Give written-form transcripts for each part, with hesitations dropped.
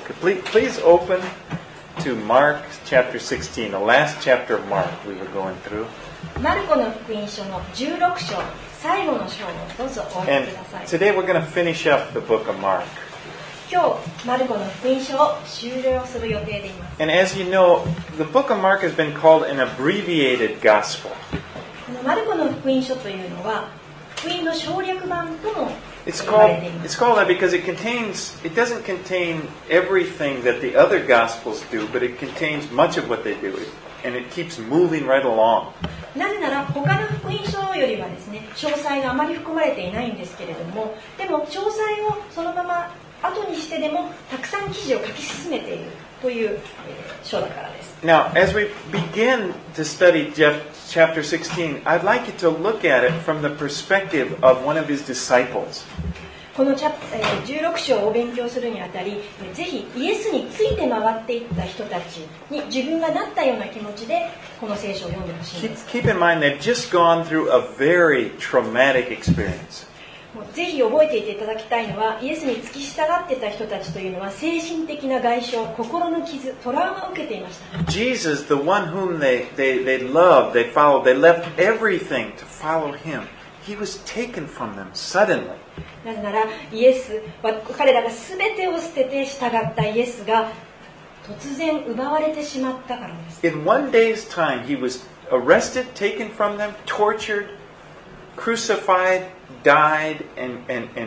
Please open to Mark chapter 16, the last chapter of Mark we were going through. マルコの福音書の16章、最後の章をどうぞお読み And ください。 today we're going to finish up the book of Mark. 今日、マルコの福音書を終了する予定でいます。 And as you know, the book of Mark has been called an abbreviated gospel. このマルコの福音書というのは、福音の省略版とも It's 言われていま called す。 that because it doesn't contain everything that the other gospels do, but it contains much of what they do, and it keeps moving right along. なぜなら他の福音書よりはですね、詳細があまり含まれていないんですけれども、でも詳細をそのまま後にしてでもたくさん記事を書き進めているという書だからです。 Now, as we begin to study chapter 16, I'd like you to look at it from the perspective of one of his disciples. この16章を勉強するにあたり、ぜひイエスについて回っていった人たちに自分がなったような気持ちでこの聖書を読んでほしいんです。 Keep in mind they've just gone through a very traumatic experience. ぜひ覚えていていただきたいのは、イエスに付き従ってた人たちというのは精神的な外傷、心の傷、トラウマを受けていました。 Jesus, the one whom they loved, they followed, they left everything to follow him. He was taken from them suddenly. なぜならイエスは彼らが全てを捨てて従ったイエスが突然奪われてしまったからです。 In one day's time, he was arrested, taken from them, tortured, crucified, died, and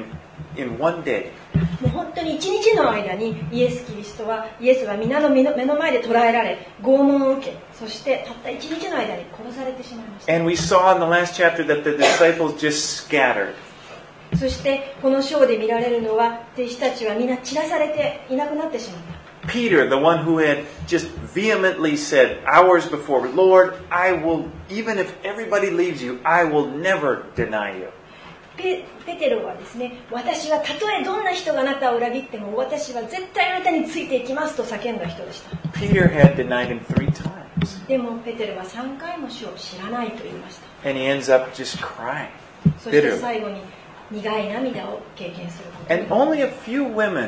in one day. もう本当に一日の間にイエスは皆の目の前で捕らえられ、拷問を受け、そしてたった一日の間に殺されてしまいました。 And we saw in the last chapter that the disciples just scattered. そしてこの章で見られるのは、弟子たちは皆散らされていなくなってしまった。 Peter, the one who had just vehemently said hours before, Lord, I will, even if everybody leaves you, I will never deny you. ペテロはですね、私はたとえどんな人があなたを裏切っても私は絶対あなたについていきますと叫んだ人でした。 Peter had denied him 3 times. でもペテロは3回も主を知らないと言いました。 And he ends up just crying そして bitterly. 最後に苦い涙を経験することに And only a few women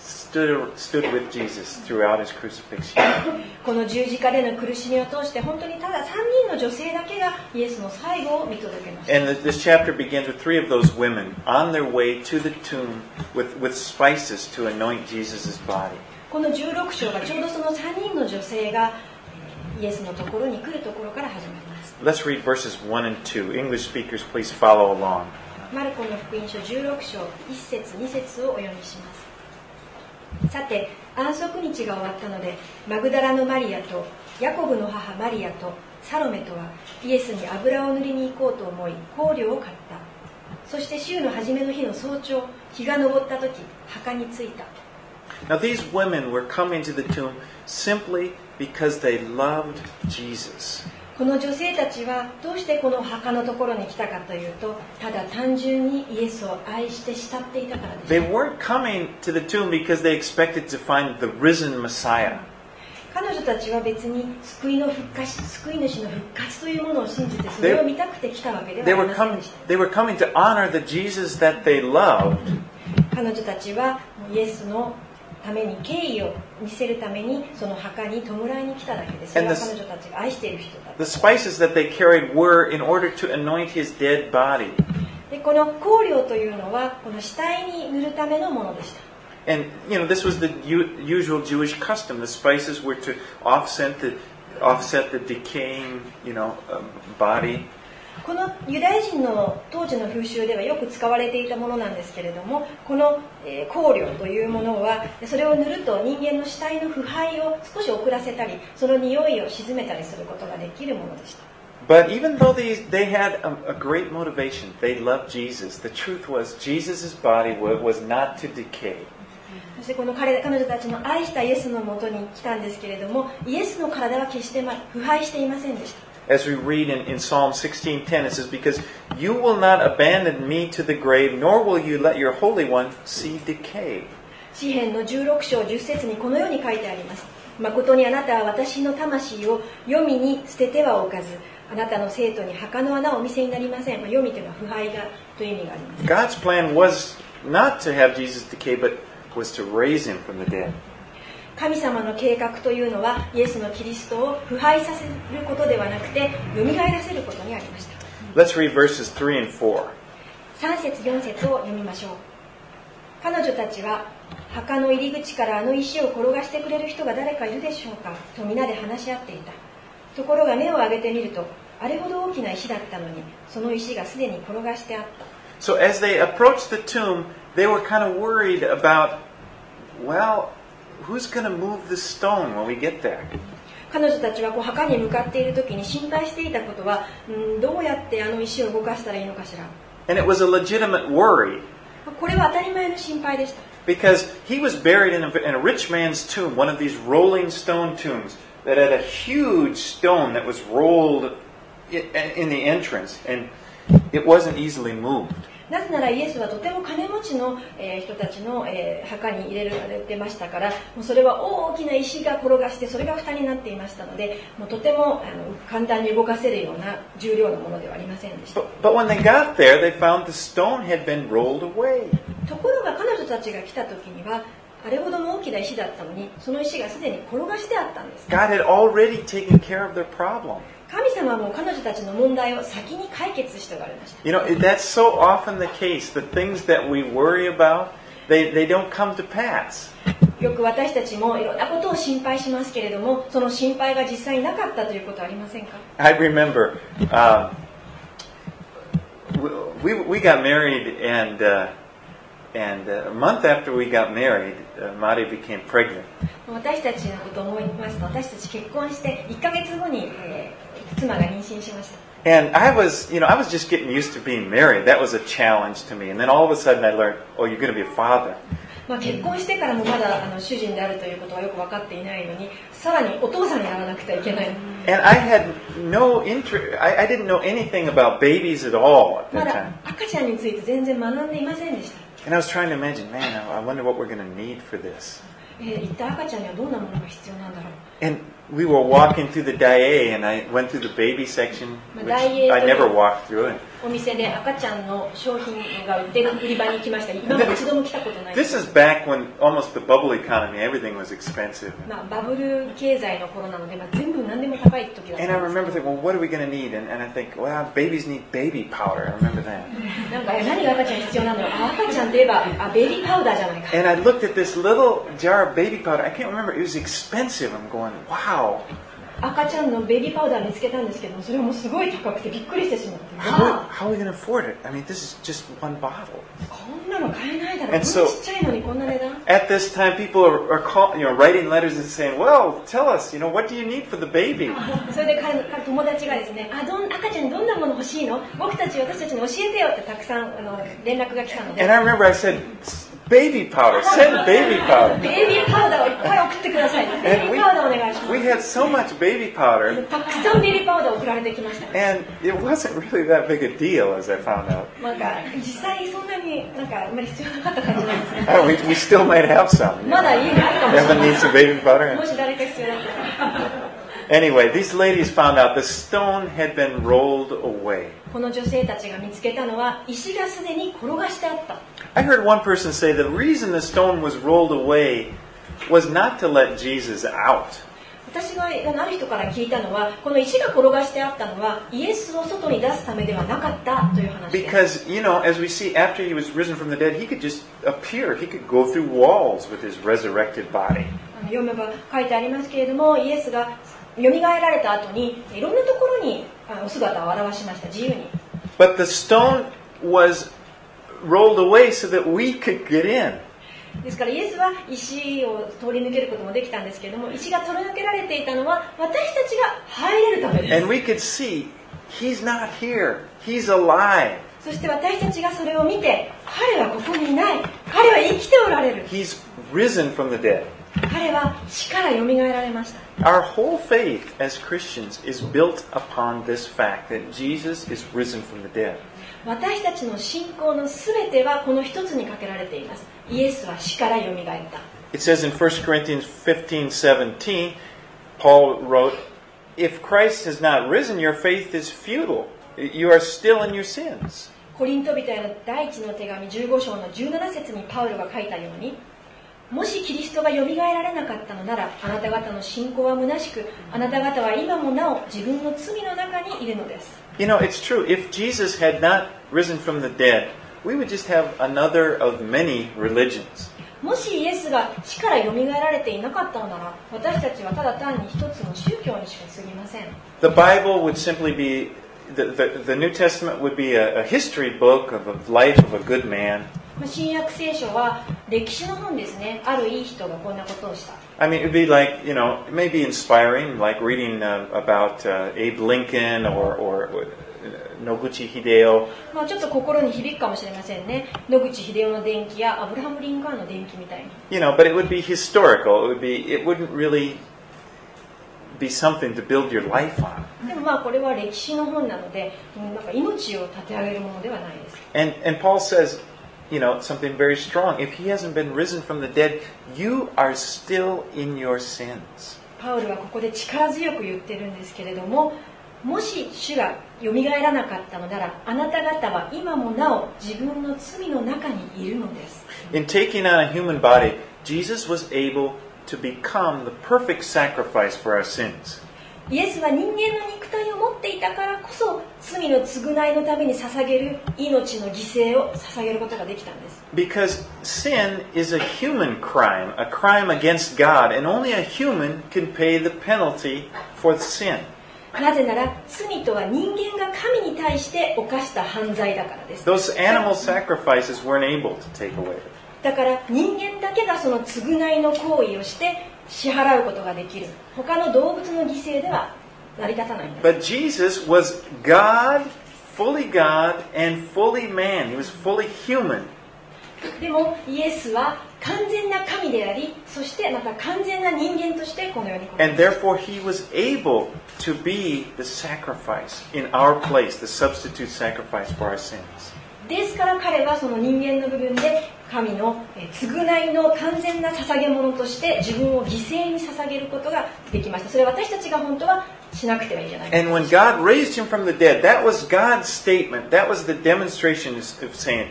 stood with Jesus throughout his crucifixion. この十字架での苦しみを通して本当にただ3人の女性だけがイエスの最後を見届けました。 And this chapter begins with 3 of those women on their way to the tomb with spices to anoint Jesus' body. この16章がちょうどその3人の女性がイエスのところに来るところから始まります。 Let's read verses 1 and 2. English speakers, please follow along. マルコの福音書16章1節2節をお読みします。さて、安息日が終わったので、マグダラのマリアとヤコブの母マリアとサロメとはイエスに油を塗りに行こうと思い香料を買った。そして週の初めの日の早朝、日が昇った時、墓に着いた。 Now these women were coming to the tomb simply because they loved Jesus. この女性たちはどうしてこの墓のところに来たかというと、ただ単純にイエスを愛して慕っていたからです。 They weren't coming to the tomb because they expected to find the risen Messiah. 彼女たちは別に救い主の復活というものを信じてそれを見たくて来たわけではありませんでした。 They were coming to honor the Jesus that they loved. 彼女たちはイエスのために敬意を見せるためにその墓に弔いに来ただけです。それは彼女たちが愛している人だ。 The spices that they carried were in order to anoint his dead body. でこの香料というのはこの死体に塗るためのものでした。 And this was the usual Jewish custom. The spices were to offset the decaying, body. このユダヤ人の当時の風習ではよく使われていたものなんですけれども、この香料というものはそれを塗ると人間の死体の腐敗を少し遅らせたり、その匂いを鎮めたりすることができるものでした。 But even though they had a great motivation, they loved Jesus. The truth was Jesus' body was not to decay. そしてこの彼女たちの愛したイエスのもとに来たんですけれども、イエスの体は決して腐敗していませんでした。 As we read in Psalm 16:10, it says, "Because you will not abandon me to the grave, nor will you let your Holy One see decay." 詩編の16章10節にこのように書いてあります。誠にあなたは私の魂を黄泉に捨ててはおかず、あなたの生徒に墓の穴をお見せになりません。黄泉というのは腐敗がという意味があります。 God's plan was not to have Jesus decay, but was to raise him from the dead. 神様の計画というのはイエスのキリストを腐敗させることではなくて蘇らせることにありました。 Let's read verses 3 and 4. 3節4節を読みましょう。彼女たちは墓の入り口からあの石を転がしてくれる人が誰かいるでしょうかと皆で話し合っていた。ところが目を上げてみるとあれほど大きな石だったのにその石がすでに転がしてあった。 So as they approached the tomb, they were kind of worried about, well, who's going to move the stone when we get there? 彼女たちは墓に向かっている時に心配していたことは、どうやってあの石を動かしたらいいのかしら。 And it was a legitimate worry. これは当たり前の心配でした。 Because he was buried in a rich man's tomb, one of these rolling stone tombs that had a huge stone that was rolled in the entrance, and it wasn't easily moved. なぜならイエスはとても金持ちの人たちの墓に入れられてましたから、もうそれは大きな石が転がしてそれが蓋になっていましたので、もうとても簡単に動かせるような重量のものではありませんでした。 But when they got there, they found the stone had been rolled away. ところが彼女たちが来た時にはあれほどの大きな石だったのにその石がすでに転がしてあったんです。 God had already taken care of their problem. 神様はもう彼女たちの問題を先に解決しておられました。 You know, that's so often the case. The things that we worry about, they don't come to pass. よく私たちもいろんなことを心配しますけれども、その心配が実際になかったということはありませんか？ I remember we got married, and a month after we got married, Mari became pregnant. 私たちのことを思いますと、私たち結婚して1ヶ月後に、妻が妊娠しました。 And I was just getting used to being married. That was a challenge to me. And then all of a sudden I learned, oh, you're going to be a father. 結婚してからもまだ主人であるということはよく分かっていないのに、さらにお父さんにならなくてはいけない。 And I had no interest. I didn't know anything about babies at all at ま that だ time. 赤ちゃんについて全然学んでいませんでした。 And I was trying to imagine, man, I wonder what we're going to need for this. 一体赤ちゃんにはどんなものが必要なんだろう。 And we were walking through the Dae, and I went through the baby section, which I never walked through. And お店で赤ちゃんの商品が売ってる売り場に行きました。今まで一度も来たことない。 this is back when almost the bubble economy, everything was expensive. バブル経済の頃なので、全部何でも高い時だった And I んです。 remember thinking, well, what are we going to need? And I think, well, babies need baby powder. I remember that. なんか何が赤ちゃんに必要なの？赤ちゃんといえばベビーパウダーじゃないか。 And I looked at this little jar of baby powder. I can't remember. It was expensive. I'm going, wow. 赤ちゃんのベビーパウダー見つけたんですけども、それもすごい高くてびっくりしてしまって、 How are we going to afford it? I mean, this is just one bottle. こんなの買えないだろう。 And こん so- なちっちゃいのにこんな値段。 At this time, people are writing letters and saying, well, tell us, what do you need for the baby? それで友達がですね、赤ちゃんにどんなもの欲しいの？私たちに教えてよってたくさん連絡が来たので、 And I remember I said, baby powder. Send baby powder. ベビーパウダーをいっぱい送ってください。ベビーパウダーお願いします。 We had so much baby powder, たくさんベビーパウダー送られてきました。 and it wasn't really that big a deal, as I found out. なんか実際そんなにあんまり必要なかった感じなんですね。 We still might have some. まだ家にあるかもしれ Evan ない。 needs some baby powder. もし誰か必要だったら。 Anyway, these ladies found out the stone had been rolled away. この女性たちが見つけたのは石がすでに転がしてあった。 I heard one person say the reason the stone was rolled away was not to let Jesus out. 私がある人から聞いたのは、この石が転がしてあったのはイエスを外に出すためではなかったという話です。 Because, as we see, after he was risen from the dead, he could just appear. He could go through walls with his resurrected body. 読めば書いてありますけれども、イエスが蘇られた後にいろんなところにお姿を現しました。自由に。 But the stone was rolled away so that we could get in. ですからイエスは石を通り抜けることもできたんですけれども、石が取り抜けられていたのは私たちが入れるためです。 And we could see, he's not here. He's alive. そして私たちがそれを見て、彼はここにいない。彼は生きておられる。 He's risen from the dead. 彼は死から蘇られました。 Our whole faith as Christians is built upon this fact that Jesus is risen from the dead. 私たちの信仰のすべてはこの一つにかけられています。イエスは死から蘇った。 It says in 1 Corinthians 15:17, Paul wrote, if Christ has not risen, your faith is futile. You are still in your sins. コリント人への第一の手紙15章の17節にパウロが書いたように、 もしキリストがよみがえられなかったのなら、あなた方の信仰は虚しく、あなた方は今もなお自分の罪の中にいるのです。 You know, it's true. If Jesus had not risen from the dead, we would just have another of many religions. もしイエスが死からよみがえられていなかったのなら、私たちはただ単に一つの宗教にしか過ぎません。 The Bible would simply be, the New Testament would be a history book of the life of a good man. 新約聖書は歴史の本ですね。あるいい人がこんなことをした。 I mean, it would be like, you know, it may be inspiring, like reading about Abe Lincoln or Noguchi Hideo. ちょっと心に響くかもしれませんね。野口英世の伝記やアブラハム・リンカーンの伝記みたいに。 You know, but it would be historical. It wouldn't really be something to build your life on. でもこれは歴史の本なので、なんか命を立て上げるものではないです。 And Paul says, you know, something very strong. If he hasn't been risen from the dead, you are still in your sins. パウルはここで力強く言ってるんですけれども、もし主がよみがえらなかったのなら、あなた方は今もなお自分の罪の中にいるのです。 In taking on a human body, Jesus was able to become the perfect sacrifice for our sins. イエスは人間の肉体を持っていたからこそ、罪の償いのために捧げる命の犠牲を捧げることができたんです。 Because sin is a human crime, a crime against God, and only a human can pay the penalty for the sin. なぜなら罪とは人間が神に対して犯した犯罪だからです。 Those animal sacrifices weren't able to take away it. だから人間だけがその償いの行為をして支払うことができる。他の動物の犠牲では成り立たないんだ。 But Jesus was God, fully God, and fully man. He was fully human. でもイエスは完全な神であり、そしてまた完全な人間としてこの世に来た。 And therefore he was able to be the sacrifice in our place, the substitute sacrifice for our sins. ですから彼はその人間の部分で神の償いの完全な捧げ物として自分を犠牲に捧げることができました。それは私たちが本当はしなくてはいいじゃないか。 And when God raised him from the dead, that was God's statement. That was the demonstration of saying,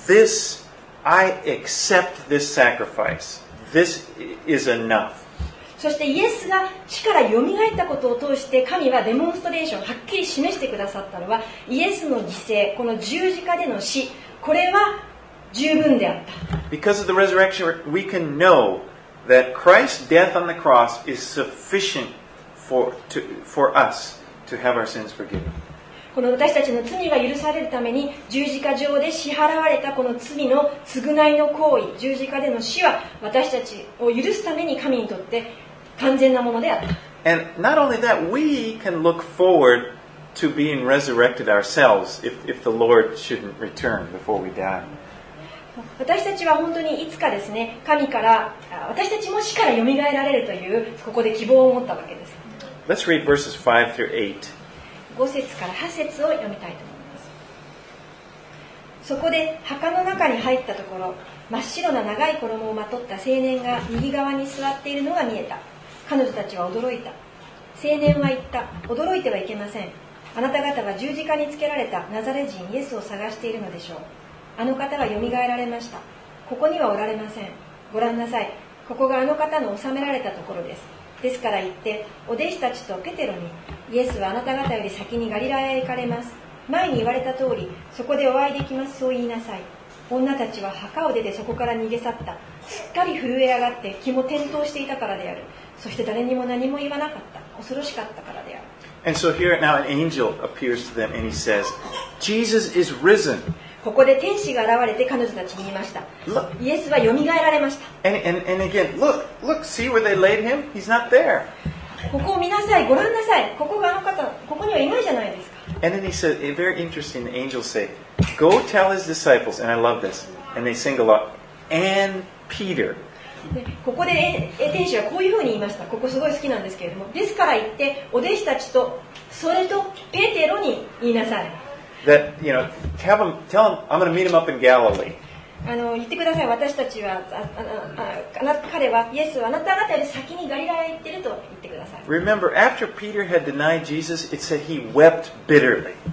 this, I accept this sacrifice. This is enough. そしてイエスが死からよみがえったことを通して神はデモンストレーション、はっきり示してくださったのは、イエスの犠牲、この十字架での死、これは十分であった。 Because of the resurrection, we can know that Christ's death on the cross is sufficient for us to have our sins forgiven. この私たちの罪が許されるために十字架上で支払われたこの罪の償いの行為、十字架での死は私たちを許すために神にとって完全なものであった。 And not only that, we can look forward to being resurrected ourselves if the Lord shouldn't return before we die. 私たちは本当にいつかですね、神から私たちも死からよみがえられるというここで希望を持ったわけです。 Let's read verses 5 through 8. 5節から8節を読みたいと思います。そこで墓の中に入ったところ、真っ白な長い衣をまとった青年が右側に座っているのが見えた。彼女たちは驚いた。青年は言った。驚いてはいけません。あなた方は十字架につけられたナザレ人イエスを探しているのでしょう。あの方はよみがえられました。ここにはおられません。ご覧なさい。ここがあの方の収められたところです。ですから言って、お弟子たちとペテロに、イエスはあなた方より先にガリラヤへ行かれます。前に言われた通り、そこでお会いできます。そう言いなさい。女たちは墓を出てそこから逃げ去った。すっかり震え上がって気も転倒していたからである。そして誰にも何も言わなかった。恐ろしかったからである。 And so here now an angel appears to them and he says, Jesus is risen. ここで天使が現れて彼女たちに言いました。イエスはよみがえられました。 And again, look, see where they laid him? He's not there. ここを見なさい、ご覧なさい。ここがあの方、ここにはいないじゃないですか。 And then he said, very interesting, the angels say, go tell his disciples, and I love this, and they sing a lot, and Peter. ここで天使はこういうふうに言いました。ここすごい好きなんですけれども、ですから言ってお弟子たちとそれとペテロに言いなさい。 That, you know, tell him, I'm going to meet him up in Galilee. 言ってください。私たちは彼はイエスはあなた方より先にガリラヤへ行ってると言ってください。 Remember, after Peter had denied Jesus, it said he wept bitterly.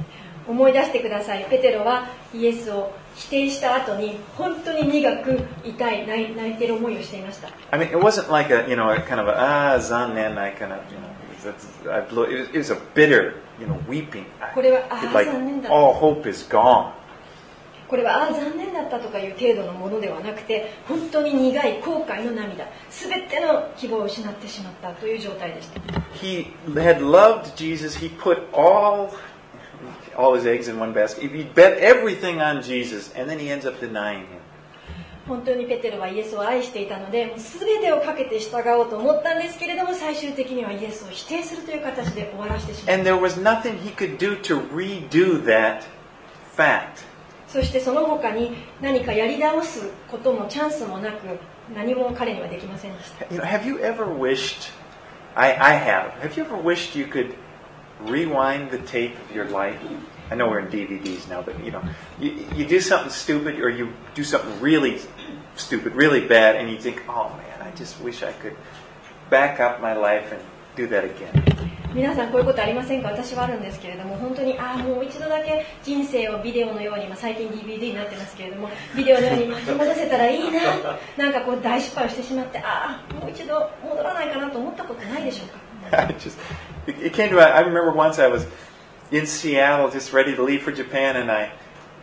思い出してください。ペテロはイエスを否定した後に本当に苦く痛い泣いている思いをしていました。 I mean, it wasn't like a kind of zannen, I kind of it was a bitter, weeping. これは like 残念だった。 all hope is gone. これは残念だったとかいう程度のものではなくて、本当に苦い後悔の涙、すべての希望を失ってしまったという状態でした。 He had loved Jesus. He put all his eggs in one basket. He bet everything on Jesus, and then he ends up denying him. 本当にペテロはイエスを愛していたので、すべてをかけて従おうと思ったんですけれども、最終的にはイエスを否定するという形で終わらせてしまった。 And there was nothing he could do to redo that fact. そしてその他に何かやり直すこともチャンスもなく、何も彼にはできませんでした。 Have you ever wished? I have. Have you ever wished you could rewind the tape of your life? I know we're in DVDs now, but you do something stupid or you do something really stupid, really bad, and you think, oh man, I just wish I could back up my life and do that again. 皆さんこういうことありませんか？私はあるんですけれども、本当にもう一度だけ人生をビデオのように、最近 DVD になってますけれども、ビデオのように巻き戻せたらいいな、なんかこう大失敗をしてしまって、もう一度戻らないかなと思ったことないでしょうか？ It came to I remember once I was in Seattle just ready to leave for Japan, and I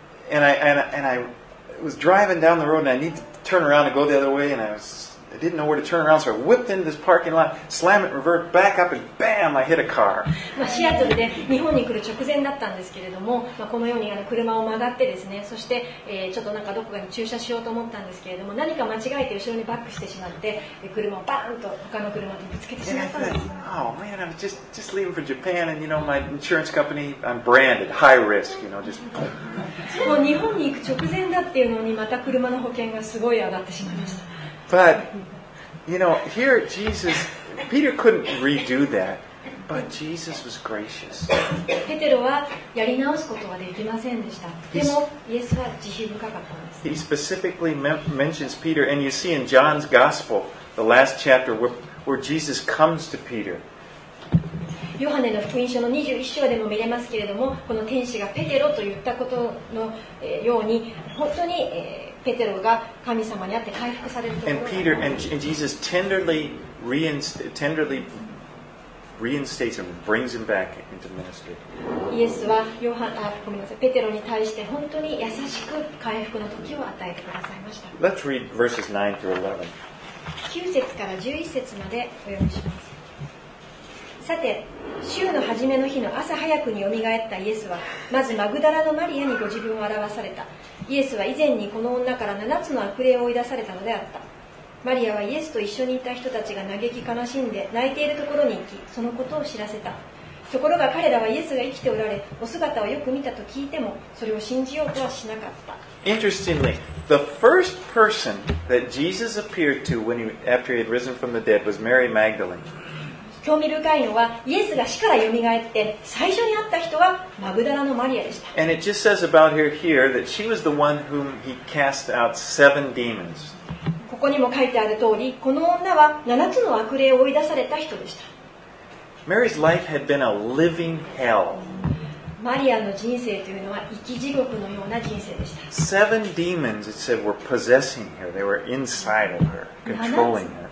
was driving down the road and I needed to turn around and go the other way, and I didn't know where to turn around, so I whipped into this parking lot, slammed it, reversed, back up, and bam, I hit a car. シアトルで日本に来る直前だったんですけれども、このように車を曲がってですね、そして、ちょっとなんかどこかに駐車しようと思ったんですけれども、何か間違えて後ろにバックしてしまって、車をバーンと他の車とぶつけてしまったんです。 Oh man, I was just leaving for Japan, and my insurance company, I'm branded, high risk, just. もう日本に行く直前だっていうのに、また車の保険がすごい上がってしまいました。 But, here Peter couldn't redo that, but Jesus was gracious. ペテロはやり直すことはできませんでした。でも、イエスは慈悲深かったんです。 He specifically mentions Peter, and you see in John's Gospel, the last chapter, where Jesus comes to Peter. ヨハネの福音書の21章でも見れますけれども、この天使がペテロと言ったことのように、本当にペテロが神様にあって回復されるところ。 And Jesus tenderly reinstates him, brings him back into ministry. イエスはペテロに対して本当に優しく回復の時を与えてくださいました。 Let's read verses 9 through 11. 9節から11節までお読みします。さて、週の初めの日の朝早くによみがえったイエスは、まずマグダラのマリアにご自分を表された。イエスは以前にこの女から7つの悪霊を追い出されたのであった。マリアはイエスと一緒にいた人たちが嘆き悲しんで泣いているところに行き、そのことを知らせた。ところが彼らはイエスが生きておられ、お姿をよく見たと聞いても、それを信じようとはしなかった。 Interestingly, the first person that Jesus appeared to after he had risen from the dead was Mary Magdalene. 興味深いのは、イエスが死からよみがえって最初に会った人はマグダラのマリアでした。 And it just says about her here that she was the one whom he cast out 7 demons. ここにも書いてある通り、この女は7つの悪霊を追い出された人でした。 Mary's life had been a living hell. マリアの人生というのは生き地獄のような人生でした。 7 demons, it said, were possessing her. They were inside of her, controlling her.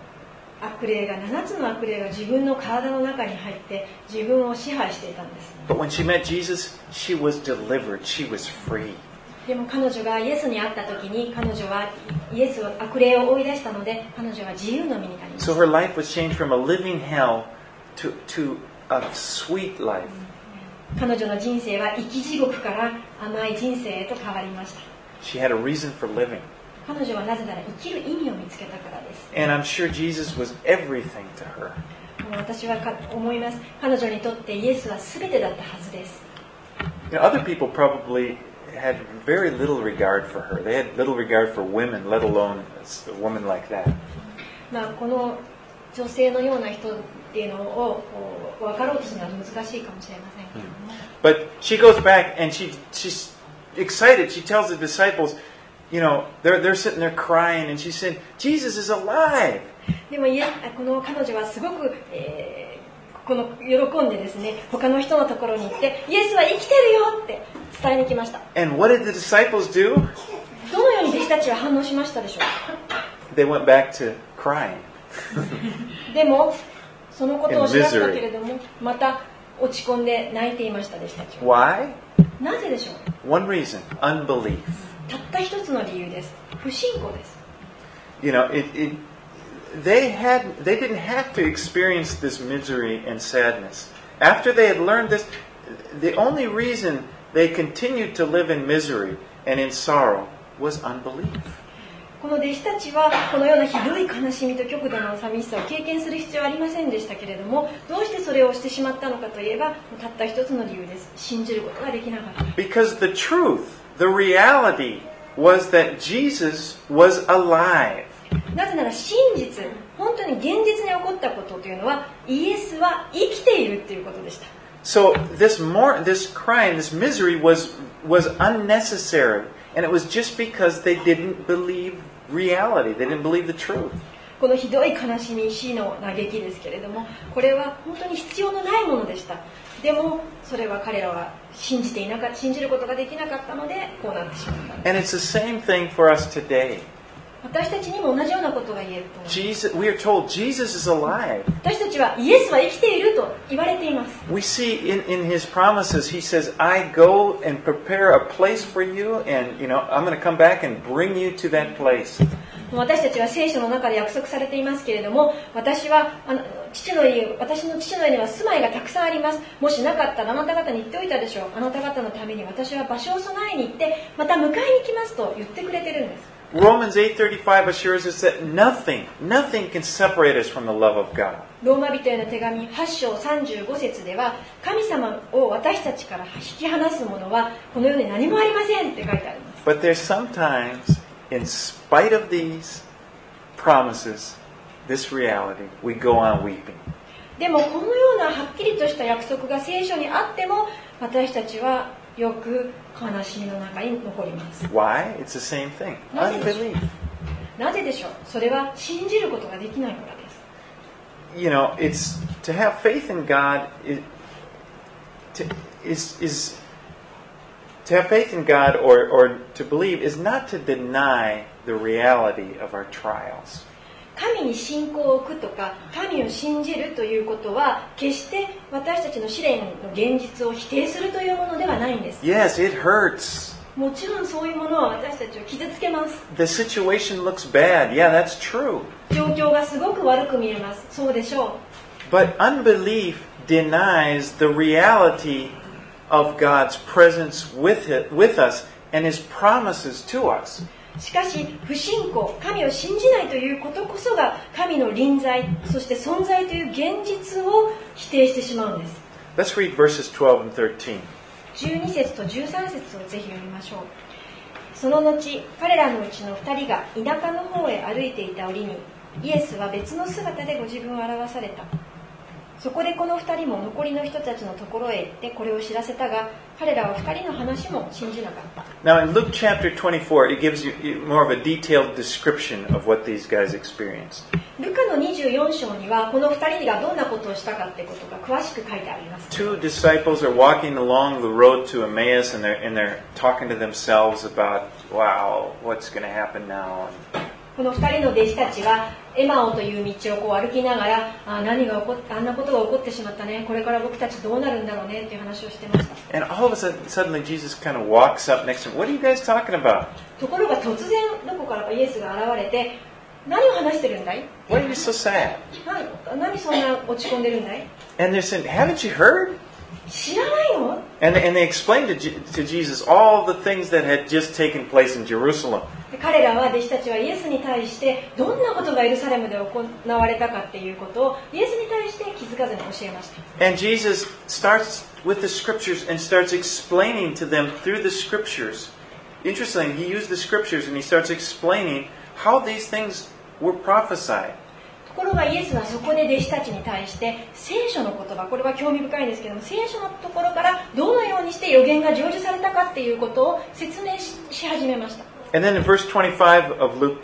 7つの悪霊が自分の体の中に入って自分を支配していたんです。 But when she met Jesus, she was delivered. She was free. でも彼女がイエスに会った時に、彼女はイエスを悪霊を追い出したので、彼女は自由の身になりました。 So her life was changed from a living hell to a sweet life. 彼女の人生は生き地獄から甘い人生へと変わりました。 She had a reason for living. 彼女はなぜなら生きる意味を見つけたからです。 And I'm sure Jesus was everything to her. 私は思います。彼女にとってイエスは全てだったはずです。 Other people probably had very little regard for her. They had little regard for women, let alone a woman like that. この女性のような人っていうのを分かろうとするのは難しいかもしれませんけれども。 But she goes back and she's excited. She tells the disciples, they're sitting there crying, and she said, Jesus is alive. でもこの彼女はすごく、喜んでですね、他の人のところに行って、イエスは生きてるよって伝えに来ました。 And what did the disciples do? どのように弟子たちは反応しましたでしょう They went back to crying. か。でもそのことを知らせたけれども、また落ち込んで泣いていました弟子たちは。 Why? なぜでしょう。 One reason, unbelief. たった一つの理由です。不信仰です。 You know, they didn't have to experience this misery and sadness. After they had learned this, the only reason they continued to live in misery and in sorrow was unbelief. この弟子たちはこのようなひどい悲しみと極度の寂しさを経験する必要はありませんでしたけれども、どうしてそれをしてしまったのかといえば、たった一つの理由です。信じることができなかった。 Because the truth, the reality was that Jesus was alive. なぜなら真実、本当に現実に起こったことというのは、イエスは生きているということでした。 So this crime, this misery was unnecessary, and it was just because they didn't believe reality. They didn't believe the truth. このひどい悲しみ、死の嘆きですけれども、これは本当に必要のないものでした。でもそれは彼らは信じることができなかったので、こうなってしまった。 And it's the same thing for us today. 私たちにも同じようなことが言えると思います。 We are told Jesus is alive. 私たちはイエスは生きていると言われています。 We see in his promises, he says, I go and prepare a place for you, and I'm going to come back and bring you to that place. 私たちは聖書の中で約束されていますけれども、私の父の家には住まいがたくさんあります。もしなかったらあなた方に言っておいたでしょう。あなた方のために私は場所を備えに行ってまた迎えに来ますと言ってくれてるんです。 Romans 8:35 assures us that nothing can separate us from the love of God. ローマ人への手紙8章35節では、神様を私たちから引き離すものはこの世に何もありませんって書いてあります。 But there's sometimes, in spite of these promises, this reality, we go on weeping. でもこのようなはっきりとした約束が聖書にあっても、私たちはよく悲しみの中に残ります。 Why? It's the same thing. Unbelief. なぜでしょう。それは信じることができないからです。 It's to have faith in God to have faith in God or to believe is not to deny the reality of our trials. 神に信仰を置くとか神を信じるということは決して私たちの試練の現実を否定するというものではないんです。 Yes, it hurts. もちろんそういうものは私たちを傷つけます。 The situation looks bad. Yeah, that's true. 状況がすごく悪く見えます。そうでしょう。 But unbelief denies the reality of God's presence with us and His promises to us. しかし不信仰、神を信じないということこそが神の臨在、そして存在という現実を否定してしまうんです。 Let's read verses 12 and 13. 12節と13節をぜひ読みましょう。その後、彼らのうちの2人が田舎の方へ歩いていた折に、イエスは別の姿でご自分を表された。そこでこの2人も残りの人たちのところへ行ってこれを知らせたが、彼らは2人の話も信じなかった。 Now in Luke chapter 24, it gives you more of a detailed description of what these guys experienced. ルカの24章にはこの2人がどんなことをしたかってことが詳しく書いてあります。 Two disciples are walking along the road to Emmaus and they're talking to themselves about, wow, what's going to happen now? この2人の弟子たちはエマオという道をこう歩きながら、あんなことが起こってしまったね、これから僕たちどうなるんだろうねっていう話をしてました。 And all of a sudden Jesus kind of walks up next to him. What are you guys talking about? ところが突然どこからかイエスが現れて、何を話してるんだい？ Why are you so sad? 何そんな落ち込んでるんだい？ And they're saying, haven't you heard? 知らないの？ And they explained to Jesus all the things that had just taken place in Jerusalem. 彼らは弟子たちはイエスに対してどんなことがエルサレムで行われたかっていうことをイエスに対して気づかずに教えました。 And Jesus starts with the scriptures and starts explaining to them through the scriptures. Interestingly, he used the scriptures and he starts explaining how these things were prophesied. ところがイエスはそこで弟子たちに対して聖書の言葉、これは興味深いんですけども、聖書のところからどのようにして予言が成就されたかっていうことを説明し始めました。 And then in verse 25 of Luke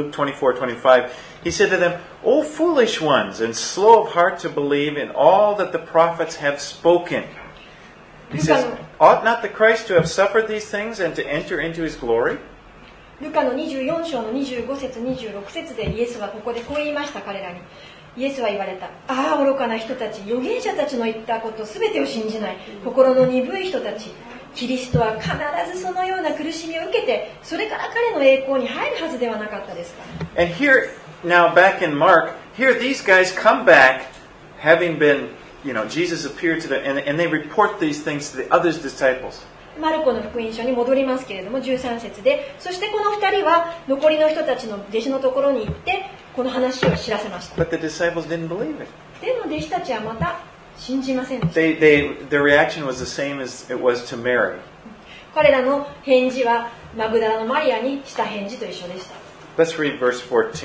24:25, he said to them, O foolish ones, and slow of heart to believe in all that the prophets have spoken. He says, ought not the Christ to have suffered these things and to enter into his glory? ルカの24章の25節26節でイエスはここでこう言いました。彼らにイエスは言われた。ああ愚かな人たち、預言者たちの言ったことすべてを信じない心の鈍い人たち。キリストは必ずそのような苦しみを受けて、それから彼の栄光に入るはずではなかったですか。 And here, now back in Mark, here these guys come back, having been, Jesus appeared to them, and they report these things to the other disciples. マルコの福音書に戻りますけれども、13節で、そしてこの2人は残りの人たちの弟子のところに行ってこの話を知らせました。 But the disciples didn't believe it. でも弟子たちはまた信じませんでした。 Their reaction was the same as it was to Mary. 彼らの返事はマグダラのマリアにした返事と一緒でした。 Let's read verse 14.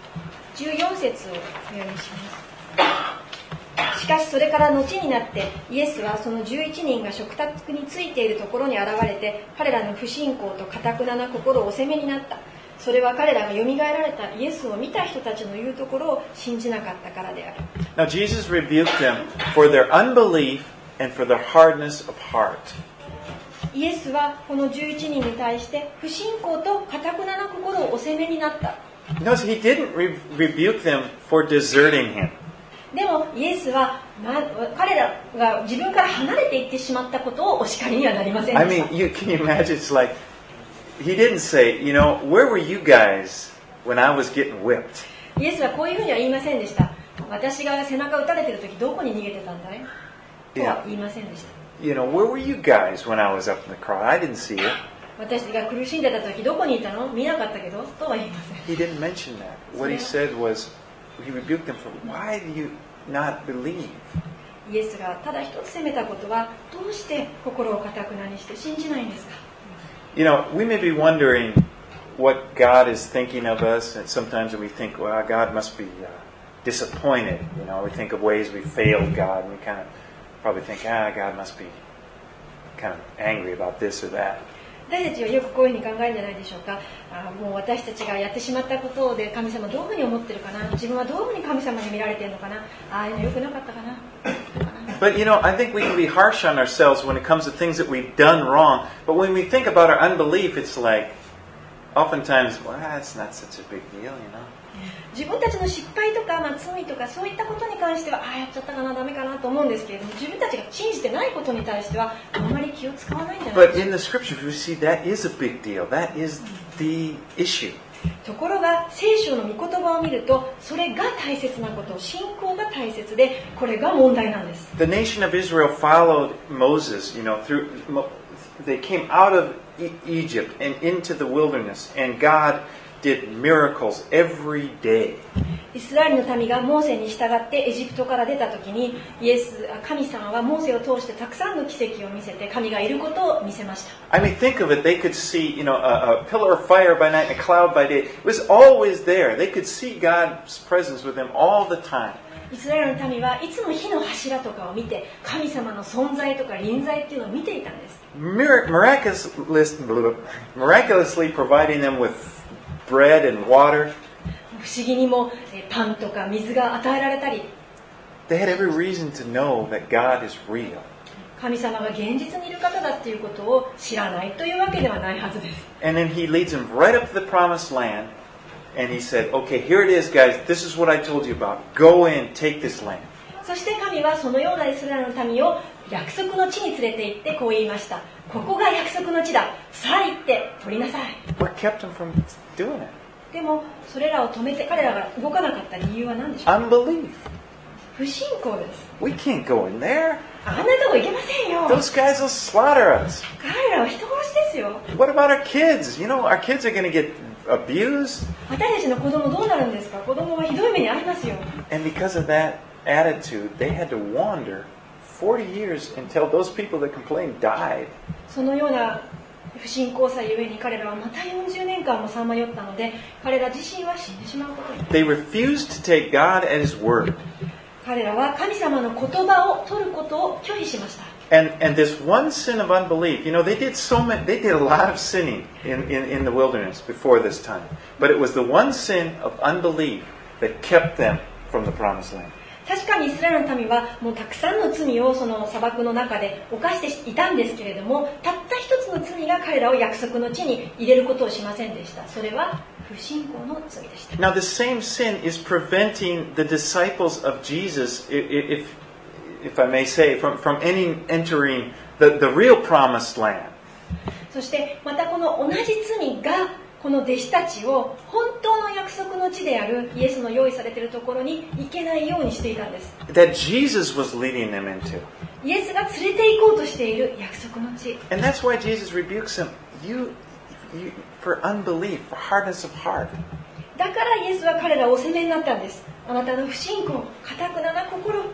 14節をお読みします。しかしそれから後になってイエスはその11人が食卓についているところに現れて、彼らの不信仰と堅くなな心をお責めになった。それは彼らがよみがえられたイエスを見た人たちの言うところを信じなかったからである。 Now Jesus rebuked them for their unbelief and for their hardness of heart. イエスはこの11人に対して不信仰と堅くなな心をお責めになった。 Notice he didn't rebuke them for deserting him. でもイエスは、彼らが自分から離れていってしまったことをお叱りにはなりませんで I した。 mean, can you imagine? It's like, he didn't say, where were you guys when I was getting whipped? イエスはこういうふうには言いませんでした。私が背中を打たれている時どこに逃げてたんだいとは言いませんでした。 Where were you guys when I was up in the crowd? I didn't see you. 私が苦しんでた時どこにいたの見なかったけどとは言いません。 He didn't mention that. What he said was, he rebuked them for, why do you not believe? イエスがただ一つ責めたことは、どうして心を堅くなにして信じないんですか。 We may be wondering what God is thinking of us, and sometimes we think, well, God must be disappointed. We think of ways we failed God, and we kind of probably think, God must be kind of angry about this or that. 私たちはよくこういうふうに考えるんじゃないでしょうか。もう私たちがやってしまったことで神様どういうふうに思ってるかな、自分はどういうふうに神様に見られてるのかな、ああいうのよくなかったかな。 But I think we can be harsh on ourselves when it comes to things that we've done wrong. But when we think about our unbelief, it's like, oftentimes, well, that's not such a big deal, 自分たちの失敗とか、罪とかそういったことに関してはやっちゃったかな、ダメかなと思うんですけれども、自分たちが信じてないことに対してはあまり気を使わないんじゃないで But す in か。 the scriptures, we see that is a big deal. That is the issue. ところが聖書の御言葉を見ると、それが大切なこと、信仰が大切で、これが問題なんです。 The nation of Israel followed Moses, they came out of Egypt and into the wilderness, and God did miracles every day. イスラエルの民がモーセに従ってエジプトから出た時に、神様はモーセを通してたくさんの奇跡を見せて、神がいることを見せました。 I mean, think of it. They could see, a pillar of fire by night and a cloud by day. It was always there. They could see God's presence with them all the time. イスラエルの民はいつも火の柱とかを見て、神様の存在とか臨在っていうのを見ていたんです。 Miraculously providing them with bread and water. 不思議にもパンとか水が与えられたり、 They had every reason to know that God is real. 神様が現実にいる方だっていうことを知らないというわけではないはずです。 And then he leads them right up to the promised land. And he said, okay, here it is, guys. This is what I told you about. Go in, take this land. そして神はそのようなイスラエルの民を約束の地に連れて行ってこう言いました。ここが約束の地だ。さあ行って取りなさい。 What kept them from doing it? でもそれらを止めて彼らが動かなかった理由は何でしょう。 Unbelief. 不信仰です。 We can't go in there. あんなとこ行けませんよ。 Those guys will slaughter us. 彼らは人殺しですよ。 What about our kids? Our kids are going to get abused. 私たちの子供どうなるんですか。子供はひどい目に遭いますよ。 And because of that attitude, they had to wander 40 years until those people that complained died. そのような不信仰さゆえに彼らはまた40年間もさまよったので、彼ら自身は死んでしまうことに。 They refused to take God at His word. 彼らは神様の言葉を取ることを拒否しました。 And this one sin of unbelief, they did a lot of sinning in the wilderness before this time. But it was the one sin of unbelief that kept them from the promised land. 確かにイスラエルの民はもうたくさんの罪をその砂漠の中で犯していたんですけれども、たった一つの罪が彼らを約束の地に入れることをしませんでした。それは不信仰の罪でした。 Now the same sin is preventing the disciples of Jesus, if I may say, from entering the real promised land. そしてまたこの同じ罪がこの弟子たちを本当の約束の地であるイエスの用意されているところに行けないようにしていたんです。 That Jesus was leading them into. イエスが連れて行こうとしている約束の地。 And that's why Jesus rebukes them. You for unbelief, for hardness of heart. だからイエスは彼らをお責めになったんです。あなたの不信仰、堅くなな心。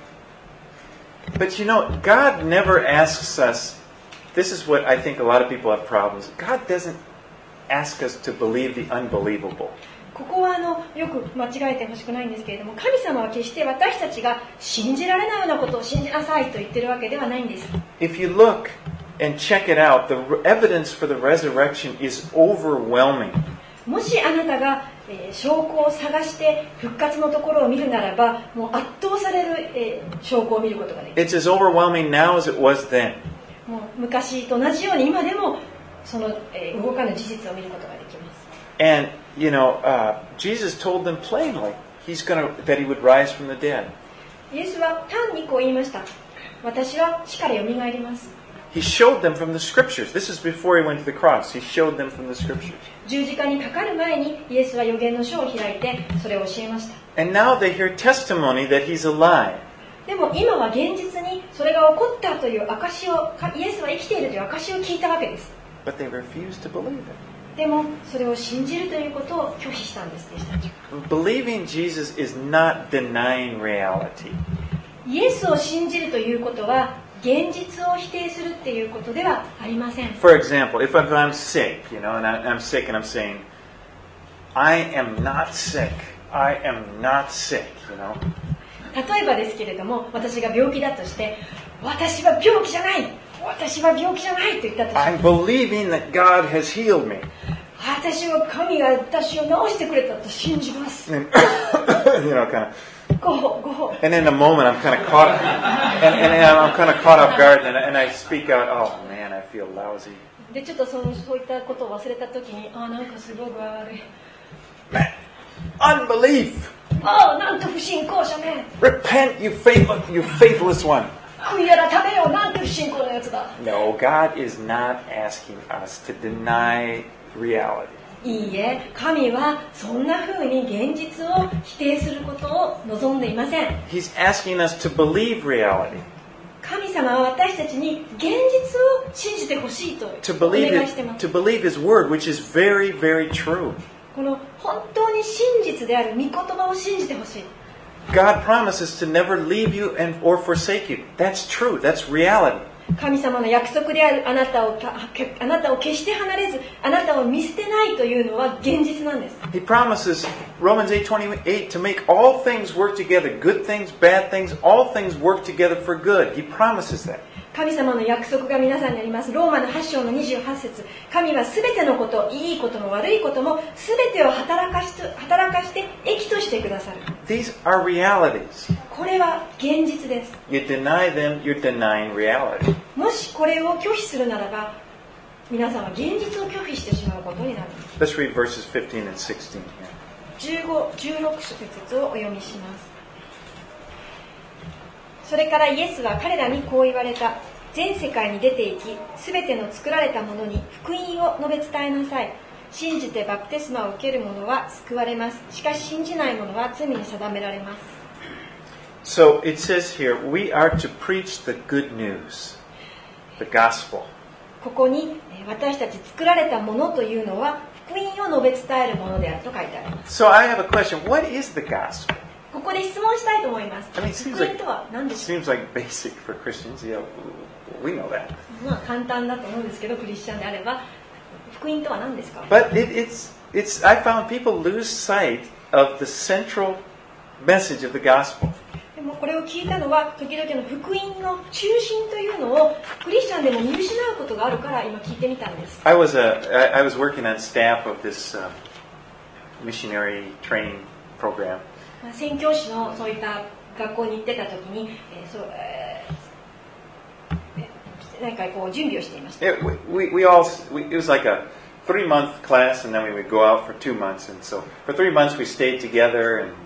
But you know, God never asks us. This is what I think a lot of people have problems. God doesn't ask us to believe the unbelievable. ここはよく間違えてほしくないんですけれども、神様は決して私たちが信じられないようなことを信じなさいと言ってるわけではないんです。 If you look and check it out, the evidence for the resurrection is overwhelming. もしあなたが、証拠を探して復活のところを見るならば、もう圧倒される、証拠を見ることができる。 It's as overwhelming now as it was then. もう昔と同じように今でもその、動かぬ事実を見ることができます。 And you know, Jesus told them plainly that he would rise from the dead. イエスは単にこう言いました。私は死からよみがえります。 He showed them from the scriptures. This is before he went to the cross. He showed them from the scriptures. 十字架にかかる前にイエスは預言の書を開いてそれを教えました。 And now they hear testimony that he's alive. でも今は現実にそれが起こったという証を、イエスは生きているという証を聞いたわけです。 But they refused to believe it. でもそれを信じるということを拒否したんです、弟子たち。 Believing Jesus is not denying reality. イエスを信じるということは現実を否定するっていうことではありません。 For example, if I'm sick, you know, and I'm sick and I'm saying, I am not sick. I am not sick, you know. 例えばですけれども、私が病気だとして、私は病気じゃない、私は病気じゃないと言ったとして、 I'm believing that God has healed me. 私は神が私を治してくれたと信じます。 And, you know, kind of. ごほ And in a moment, I'm kind of caught, and I'm kind of caught off guard, and I speak out, "Oh man, I feel lousy." でちょっとそういったことを忘れたときに、なんかすごく悪い。 Man, unbelief. なんと不信仰者ね。 Repent, you faithless one. 悔い改めよう、なんて不信仰のやつだ。 No, God is not asking us to deny reality. いいえ、神はそんな風に現実を否定することを望んでいません。 He's asking us to believe reality. 神様は私たちに現実を信じてほしいとお願いしてます。 To believe His word, which is very, very true. この本当に真実である御言葉を信じてほしい。 God promises to never leave you or forsake you. That's true. That's reality. 神様の約束であるあなたを決して離れず、あなたを見捨てないというのは現実なんです。 He promises, Romans 8:28, to make all things work together, good things, bad things, all things work together for good. He promises that. 神様の約束が皆さんにあります。ローマの8章の28節。神はすべてのこと、いいことも悪いこともすべてを働かして益としてくださる。 These are realities. これは現実です。 You deny them, you're denying reality. もしこれを拒否するならば、皆さんは現実を拒否してしまうことになる。 Let's read verses 15 and 16 here. 15、16節をお読みします。それからイエスは彼らにこう言われた。全世界に出て行き、すべての作られたものに福音を述べ伝えなさい。信じてバプテスマを受ける者は救われます。しかし信じない者は罪に定められます。 So it says here, we are to preach the good news, the gospel. ここに私たち作られたものというのは福音を述べ伝えるものであると書いてあります。 So I have a question. What is the gospel? ここで質問したいと思います。 I mean, it seems 福音とは何でしょう seems like basic for Christians. Yeah, we know that. まあ簡単だと思うんですけど、クリスチャンであれば福音とは何ですか？ But it's. I found people lose sight of the central message of the gospel. でもこれを聞いたのは時々の福音の中心というのをクリスチャンでも見失うことがあるから今聞いてみたんです。 I was working on staff of this missionary training program. 宣教師のそういった学校に行ってた時に、何かこう準備をしていました。 It was like a 3-month class, and then we would go out for 2 months. And so for 3 months we stayed together, and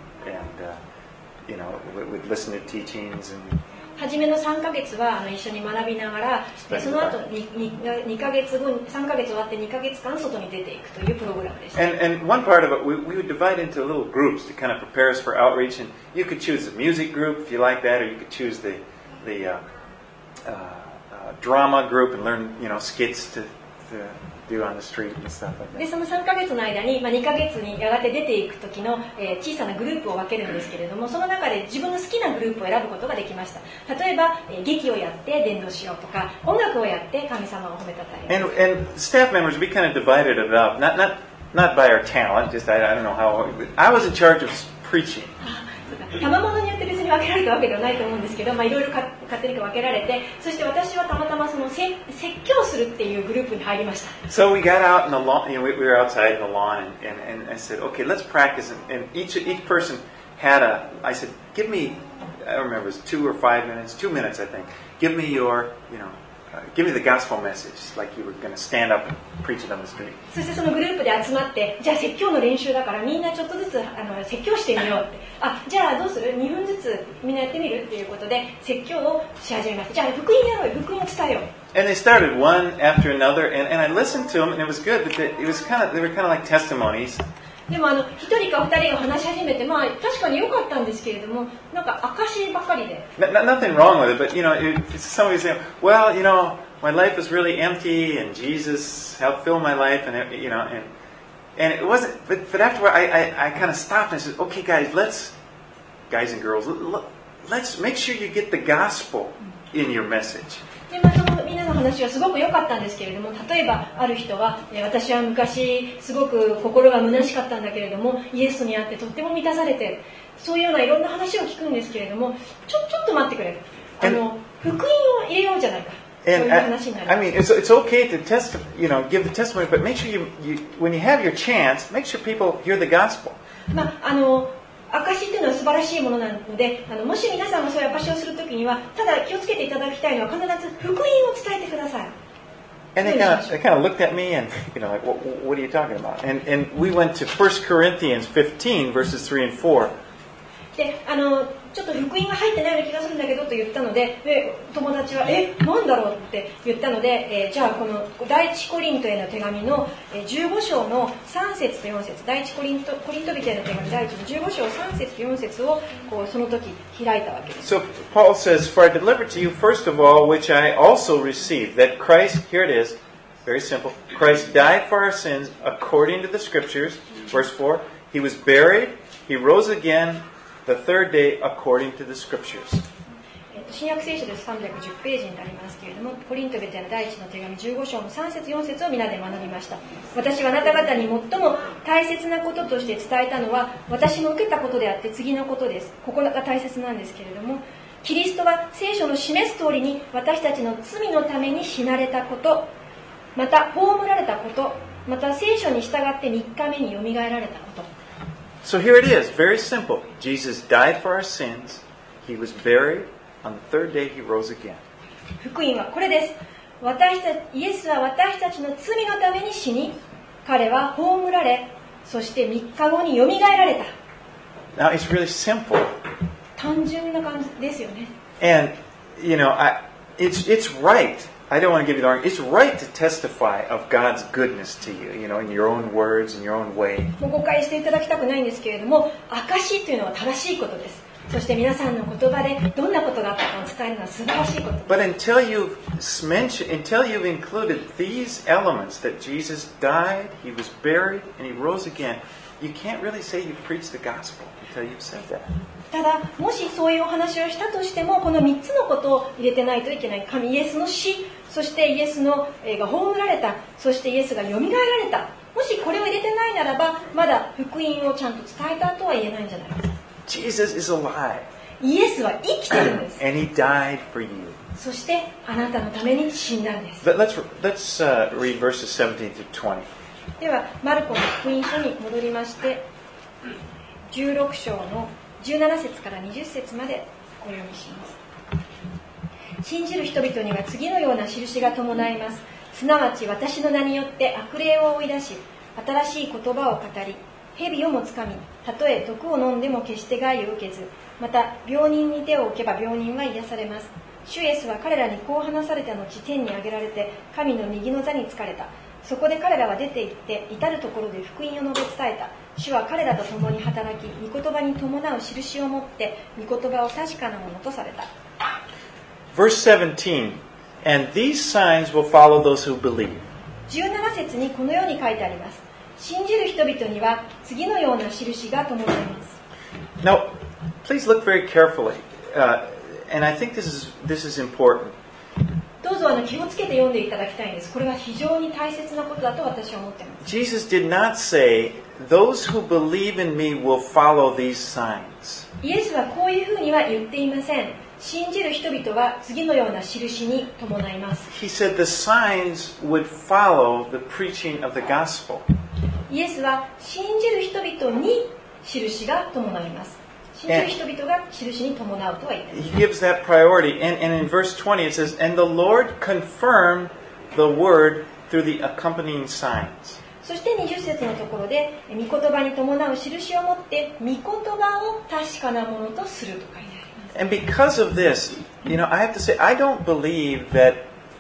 we'd listen to teachings. And 初めの3ヶ月は一緒に学びながら、その後2ヶ月後、3ヶ月終わって2ヶ月間外に出ていくというプログラムでした。 And one part of it, we would divide into little groups to kind of prepare us for outreach. And you could choose the music group if you like that, or you could choose the drama group and learn, skits to do on the street and stuff like that. でその3ヶ月の間に、2ヶ月にやがて出ていく時の、小さなグループを分けるんですけれども、その中で自分の好きなグループを選ぶことができました。例えば、劇をやって伝道しようとか、音楽をやって神様を褒めたたえよう。 And staff members, we kind of divided it up, not by our talent, just I don't know how. I was in charge of preaching. 賜物によって別に分けられたわけではないと思うんですけど、いろいろ勝手に分けられて、そして私はたまたまその説教するっていうグループに入りました。 So we got out in the lawn, we were outside in the lawn, and I said, okay, let's practice. And each person had I said, give me, I don't remember, it was 2 or 5 minutes, 2 minutes I think. Give me give me the gospel message, like you were going to stand up and preach it on the street. そしてそのグループで集まって、じゃあ説教の練習だからみんなちょっとずつ説教してみようって。じゃあどうする ?2 分ずつみんなやってみるっていうことで説教をし始めます。じゃあ福音やろうよ、福音を伝えよう。 And they started one after another, and I listened to them, and it was good, but they were kind of like testimonies. でも1人か2人が話し始めて、確かに良かったんですけれども、なんか証ばかりで。 Nothing wrong with it, but somebody saying, well, my life is really empty, and Jesus helped fill my life, and and it wasn't. But afterward, I kind of stopped and I said, okay, guys and girls, let's make sure you get the gospel in your message. でそのみんなの話はすごく良かったんですけれども、例えばある人は、私は昔すごく心が虚しかったんだけれども、イエスに会ってとっても満たされて、そういうようないろんな話を聞くんですけれども、ちょっと待ってくれ、福音を入れようじゃないか。 And I mean, it's okay to give the testimony, but make sure when you have your chance, make sure people hear the gospel. 証っていうのは素晴らしいものなので、もし皆さんがそういう証をするときには、ただ気をつけていただきたいのは必ず福音を伝えてください。 And they kind of looked at me and like, what are you talking about? And we went to 1 Corinthians 15 verses 3 and 4. でちょっと福音が入ってないような気がするんだけどと言ったので、友達はなんだろうって言ったので、じゃあこの第一コリントへの手紙の15章の3節と4節、第一コリント人への手紙第1の15章3節と4節をその時開いたわけです。 So Paul says, "For I delivered to you first of all which I also received, that Christ, here it is, very simple, Christ died for our sins according to the Scriptures." Verse 4, He was buried, He rose again.The third day according to the scriptures. 新約聖書です。310ページになりますけれども、コリント人への第一の手紙15章の3節4節を皆で学びました。私はあなた方に最も大切なこととして伝えたのは、私も受けたことであって次のことです。ここが大切なんですけれども、キリストは聖書の示す通りに私たちの罪のために死なれたこと、また葬られたこと、また聖書に従って3日目によみがえられたこと。 So here it is, very simple. Jesus died for our sins. He was buried. On the third day, He rose again. 福音はこれです。イエスは私たちの罪のために死に、彼は葬られ、そして3日後によみがえられた。 Now, it's really simple. 単純な感じですよね。 And, it's right.I don't want to give you the wrong. It's right to testify of God's goodness to you, in your own words, in your own way. もう誤解していただきたくないんですけれども、証というのは正しいことです。そして皆さんの言葉でどんなことがあったかを伝えるのは素晴らしいことです。 But until you've included these elements that Jesus died, He was buried, and He rose again, you can't really say you've preached the gospel until you've said that. ただ、もしそういうお話をしたとしても、この3つのことを入れてないといけない。イエスの死、そしてイエスのが葬られた、そしてイエスがよみがえられた。もしこれを入れてないならば、まだ福音をちゃんと伝えたとは言えないんじゃないか。 Jesus is alive. イエスは生きてるんです。 And He died for you. そしてあなたのために死んだんです。 But let's read verses 17 to 20. では、マルコの福音書に戻りまして、16章の 17節から20節までお読みします。信じる人々には次のような印が伴います。すなわち私の名によって悪霊を追い出し、新しい言葉を語り、蛇をもつかみ、たとえ毒を飲んでも決して害を受けず、また病人に手を置けば病人は癒されます。主イエスは彼らにこう話された後、天に上げられて神の右の座につかれた。そこで彼らは出て行って至るところで福音を述べ伝えた。主は彼らと共に働き、御言葉に伴う印を持って御言葉を確かなものとされた。 Verse 17, and these signs will follow those who believe. 17節にこのように書いてあります。信じる人々には次のような印が伴います。 Now, please look very carefully, and I think this is important. どうぞ気をつけて読んでいただきたいんです。これは非常に大切なことだと私は思っています。 Jesus did not say, those who believe in me will follow these signs. イエスはこういうふうには言っていません。信じる人々は次のような印に伴います。 He said the signs would follow the preaching of the gospel. イエスは信じる人々に印が伴います。信じる人々が印に伴うとは言っています。 He gives that priority. And in verse 20 it says, and the Lord confirmed the word through the accompanying signs. そして20節のところで、御言葉に伴う印をもって、御言葉を確かなものとすると書いてあります。 And because of this, I have to say, I don't believe that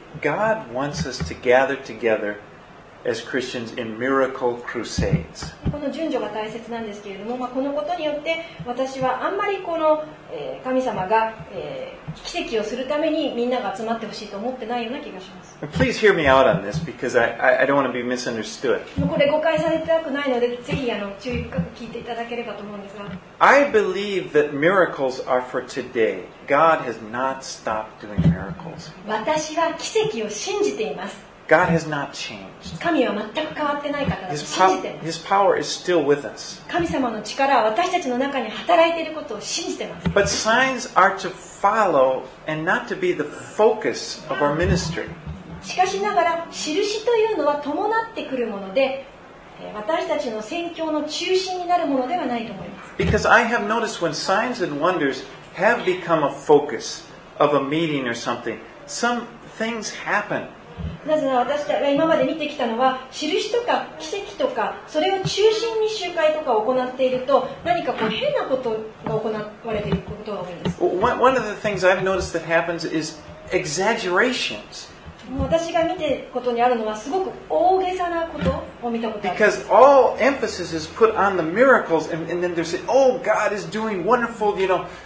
God wants us to gather together as Christians in miracle crusades. この順序が大切なんですけれども、このことによって私はあんまりこの、神様が、奇跡をするためにみんなが集まってほしいと思ってないような気がします。 Please hear me out on this because I don't want to be misunderstood. これ誤解されたくないので、ぜひ注意深く聞いていただければと思うんですが。 I believe that miracles are for today. God has not stopped doing miracles. 私は奇跡を信じています。 God has not changed. 神は全く変わってない方だと信じています。 His power is still with us. 神様の力は私たちの中に働いていることを信じています。 But signs are to follow and not to be the focus of our ministry. しかしながら印というのは伴ってくるもので、私たちの宣教の中心になるものではないと思います。 Because I have noticed when signs and wonders have become a focus of a meeting or something, some things happen. なぜなら私が今まで見てきたのは、印とか奇跡とかそれを中心に集会とかを行っていると、何か変なことが行われていることが多いんです。 One of the things I've noticed that happens is exaggerations. 私が見ていることにあるのはすごく大げさなことを見たことがあります。 Because all emphasis is put on the miracles, and then they're saying, "Oh, God is doing wonderful,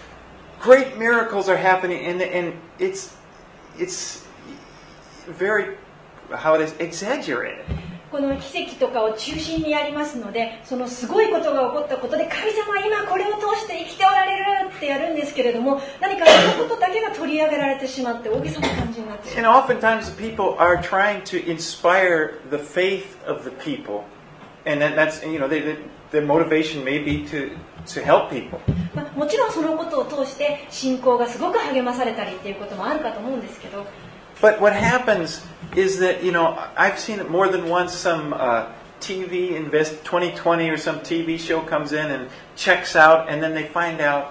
great miracles are happening," and it's very, how it is, exaggerated. この奇跡とかを中心にやりますので、そのすごいことが起こったことで、神様は今これを通して生きておられるってやるんですけれども、何かそのことだけが取り上げられてしまって大げさな感じになっている。 And oftentimes people are trying to inspire the faith of the people, and that's their motivation may be to help people. もちろんそのことを通して信仰がすごく励まされたりっていうこともあるかと思うんですけど。 But what happens is that, I've seen it more than once. Some TV Invest 2020 or some TV show comes in and checks out, and then they find out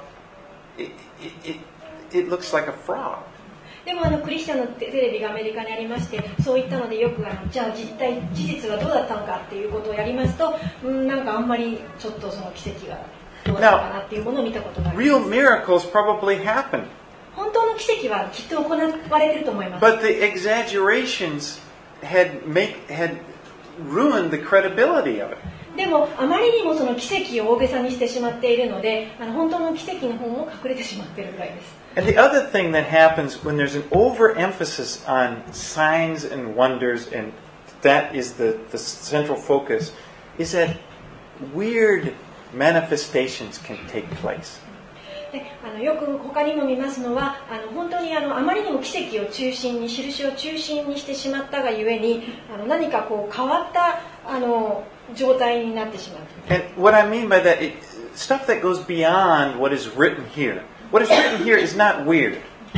it looks like a fraud. でもクリスチャンのテレビがアメリカにありまして、そういったのでよくじゃあ事実はどうだったのかっていうことをやりますと、なんかあんまりちょっとその奇跡がどうだったかなっていうものを見たことがあります。 Real miracles probably happen. 本当の奇跡はきっと行われていると思います。 But the exaggerations had ruined the credibility of it. でもあまりにもその奇跡を大げさにしてしまっているので、本当の奇跡の方も隠れてしまっているぐらいです。 And the other thing that happens when there's an overemphasis on signs and wonders, and that is the central focus, is that weird manifestations can take place. よく他にも見ますのは、本当にあまりにも奇跡を中心に、印を中心にしてしまったがゆえに、何か変わった状態になってしまう。 And what I mean by that, stuff that goes beyond what is written here. What is written here is not weird.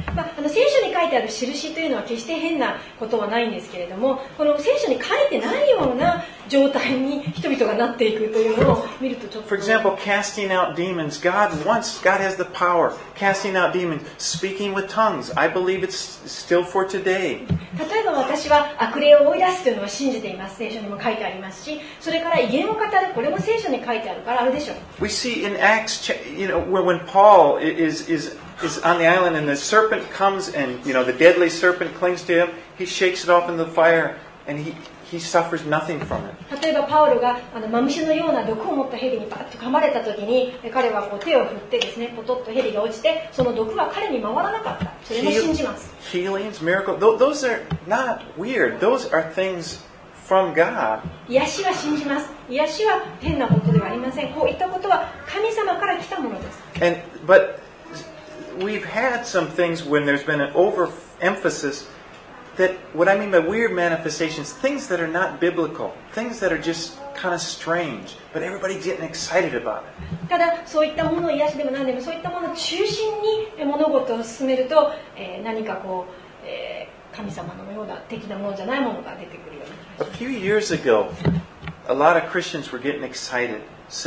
聖書に書いてある印というのは決して変なことはないんですけれども、この聖書に書いてないような状態に人々がなっていくというのを見るとちょっと。 For example, casting out demons. God has the power. Casting out demons, speaking with tongues. I believe it's still for today. 例えば私は悪霊を追い出すというのは信じています。聖書にも書いてありますし、それから異言を語る、これも聖書に書いてあるからあるでしょう。 We see in Acts, when Paul is on the island and the serpent comes and the deadly serpent clings to him, he shakes it off in the fire and he suffers nothing from it. 例えばパウロがマムシのような毒を持った蛇にパッと噛まれた時に彼は手を振ってですね、ポトッと蛇が落ちてその毒は彼に回らなかった。それも信じます。 Healings, miracles, those are not weird. Those are things from God. 癒しは信じます。癒しは変なことではありません。こういったことは神様から来たものです。 But we've had some things when there's been an overemphasis that what I mean by weird manifestations, things that are not biblical, things that are just kind of strange, but everybody's getting excited about it. ただそういったものを癒しでも何でもそういったものを中心に物事を進めると、何か神様のような的なものじゃないものが出てくるような。 A few years ago, a lot of Christians were getting excited,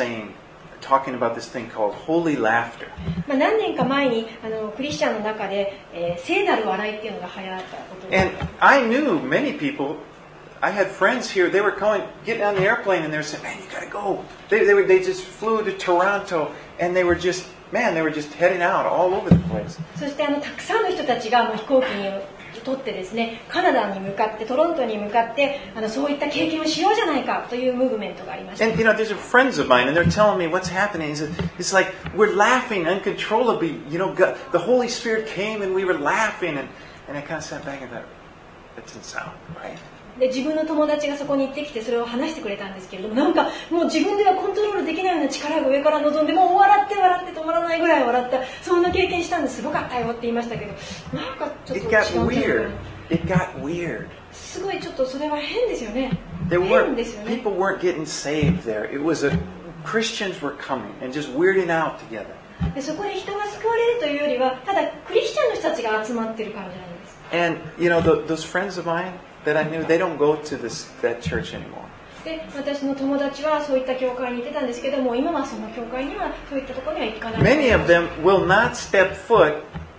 talking about this thing called holy laughter. 何年か前にクリスチャンの中で、聖なる笑いっていうのが流行ったことで。 And I knew many people. I had friends here. They were getting on the airplane, and they were saying, "Man, you got to go." They just flew to Toronto, and they were just heading out all over the place. そしてたくさんの人たちがもう飛行機に取ってですね、カナダに向かってトロントに向かってそういった経験をしようじゃないかというムーブメントがありました。 And there's friends of mine, and they're telling me what's happening. It's like we're laughing uncontrollably. God, the Holy Spirit came, and we were laughing, and I kind of sat back and thought, that doesn't sound right. で自分の友達がそこに行ってきてそれを話してくれたんですけれども、なんかもう自分ではコントロールできないような力が上から望んで、もう笑って止まらないぐらい笑った、そんな経験したんですごかったよって言いましたけど、なんかちょっと違う。 It got weird. すごいちょっとそれは変ですよね。 変ですよね。People weren't getting saved there. It was Christians were coming and just weirding out together. でそこで人が救われるというよりは、ただクリスチャンの人たちが集まってる感じなんです。 And those friends of mine that I knew, they don't go to that church anymore. で私の友達はそういった教会に行ってたんですけども、今はその教会にはそういったところには行かない。 Many of them will not step foot.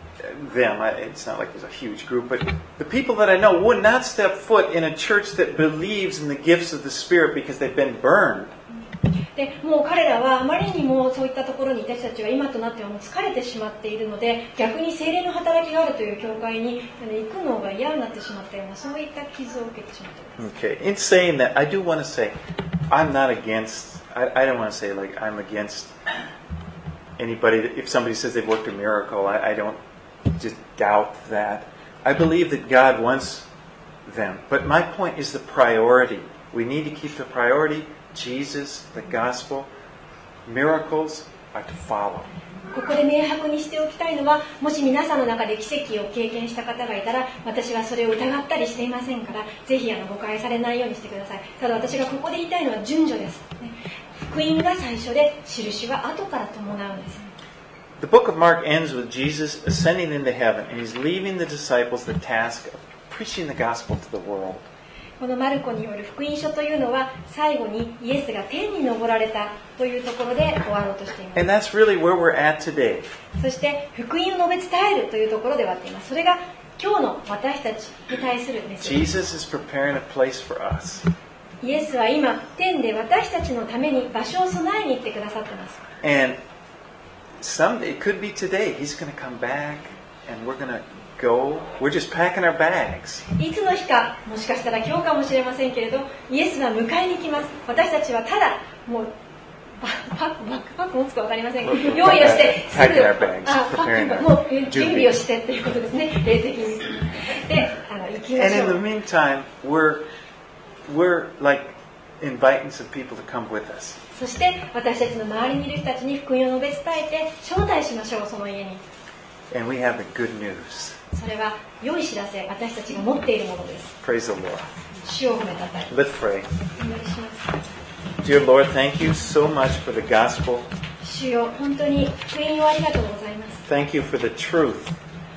It's not like there's a huge group, but the people that I know would not step foot in a church that believes in the gifts of the Spirit because they've been burned. でもう彼らはあまりにもそういったところにいた人たちは今となってはもう疲れてしまっているので、逆に聖霊の働きがあるという教会に行くのが嫌になってしまったような、そういった傷を受けてしまったんです。 Okay. In saying that, I do want to say, I'm not against. I don't want to say like I'm against anybody. If somebody says they've worked a miracle, I don't just doubt that. I believe that God wants them, but my point is the priority. We need to keep the priority. Jesus, the gospel, miracles are to follow. ここで明白にしておきたいのは、もし皆さんの中で奇跡を経験した方がいたら、私はそれを疑ったりしていませんから、ぜひ誤解されないようにしてください。ただ私がここで言いたいのは順序です。福音が最初で、印は後から伴うんです。 The book of Mark ends with Jesus ascending into heaven, and he's leaving the disciples the task of preaching the gospel to the world. このマルコによる福音書というのは最後にイエスが天に昇られたというところで終わろうとしています。 And that's really where we're at today. そして福音を述べ伝えるというところで終わっています。それが今日の私たちに対するメッセージ。 Jesus is preparing a place for us. イエスは今天で私たちのために場所を備えに行ってくださっています。 And someday, it could be today, he's going to come back and we're going to go. We're just packing our bags. いつの日か、もしかしたら今日かもしれませんけれど、イエスは迎えに来ます。私たちはただもうバックパック持つか分かりませんが、用意をしてすぐもう準備をしてということですね。霊的にで行きましょう。 And in the meantime, we're like inviting some people to come with us. そして私たちの周りにいる人たちに福音を述べ伝えて招待しましょう、その家に。 And we have the good news. それは良い知らせ、私たちが持っているものです。 Praise the Lord. 主を褒めたたえ。 Let's pray. お祈りします。 Dear Lord, thank you so much for the gospel. 主よ、本当に福音をありがとうございます。 Thank you for the truth.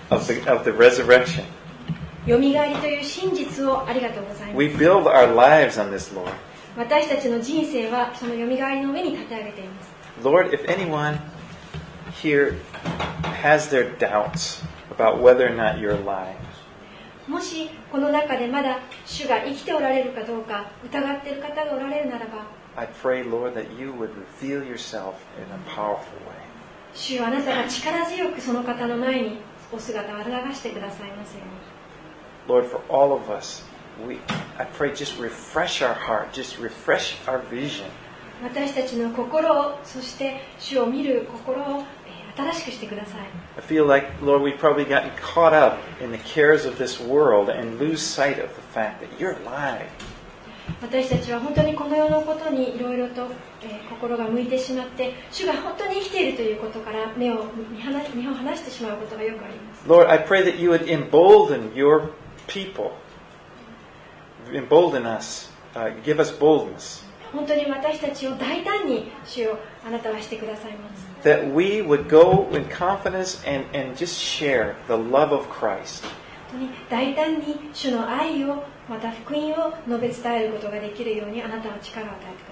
of the resurrection. よみがえりという真実をありがとうございます。 We build our lives on this, Lord. 私たちの人生はそのよみがえりの上に立て上げています。 Lord, if anyone here has their doubts about whether or not you're alive, もしこの中でまだ主が生きておられるかどうか疑っている方がおられるならば、 I pray, Lord, that you would reveal yourself in a powerful way. 主よあなたが力強くその方の前にお姿を現してくださいますように。 Lord, for all of us, I pray just refresh our heart, just refresh our vision. 私たちの心を、そして主を見る心を新しくしてください。 I feel like, Lord, we've probably gotten caught up in the cares of this world and lose sight of the fact that you're alive. 私たちは本当にこの世のことにいろいろと、心が向いてしまって主が本当に生きているということから目を離してしまうことがよくあります。 Lord, I pray that you would embolden your people, embolden us, give us boldness, 本当に私たちを大胆に主をあなたはしてくださいます。 that we would go in confidence and just share the love of Christ. 本当に大胆に主の愛をまた福音を述べ伝えることができるようにあなたは力を与えてくださいます。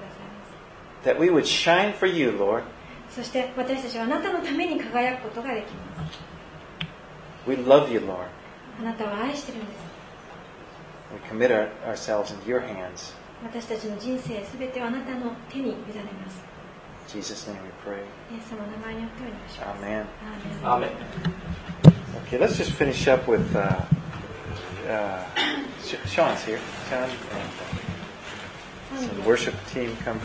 That we would shine for you, Lord. そして私たちはあなたのために輝くことができます。 We love you, Lord. あなたは愛してるんです。 We commit ourselves into your hands. 私たちの人生すべてをあなたの手に委ねます。 In Jesus' name we pray. イエス様の名前によってお願いします。 Amen. アーメン。 Okay, let's just finish up with Sean's here. Sean, and some worship team come